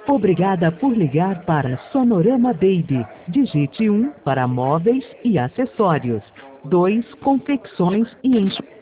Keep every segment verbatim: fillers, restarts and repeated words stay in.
Obrigada por ligar para Sonorama Baby. Digite um para móveis e acessórios. dois confecções e enxovais.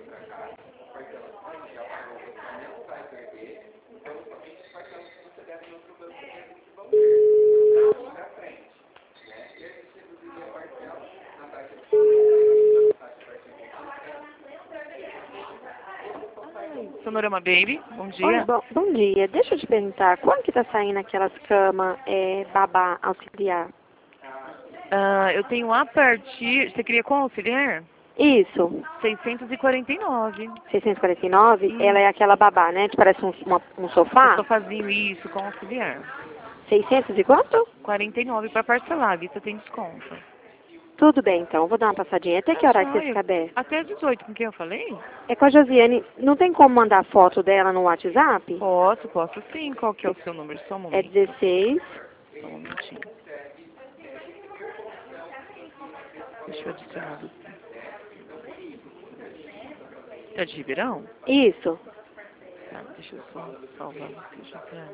Sonorama Baby, bom Oi, dia. bom, bom dia. Deixa eu te perguntar, quanto que tá saindo aquelas camas é, babá auxiliar? Ah, eu tenho a partir... Você queria qual auxiliar? Isso, seiscentos e quarenta e nove. seiscentos e quarenta e nove, Hum. ela é aquela babá, né? Que parece um, uma- um Um sofá. sofazinho, isso, com auxiliar. seiscentos e quanto? quarenta e nove para parcelar, isso tem desconto. Tudo bem, então. Vou dar uma passadinha. Até que Tá hora que você joia. fica aberto? Até às dezoito, com quem eu falei? É com a Josiane. Não tem como mandar foto dela no WhatsApp? Posso, posso sim. Qual que é o seu número? Só um É momento. dezesseis. Só um momentinho. Deixa eu adicionar você. É de Ribeirão? Isso. Tá, deixa eu só salvar você, Josiane.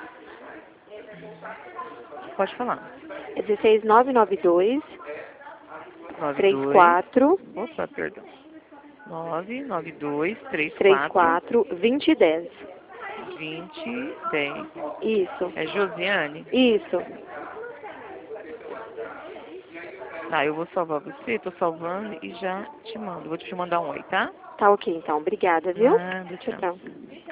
Pode falar. É dezesseis nove nove dois nove três dois. quatro Opa, perdão. nove nove dois três três quatro quatro vinte e dez. vinte dez. Isso. É Josiane? Isso. Tá, eu vou salvar você, tô salvando e já te mando. Vou te mandar um oi, tá? Tá ok, então. Obrigada, viu? Nada, Tchau, tchau. tchau.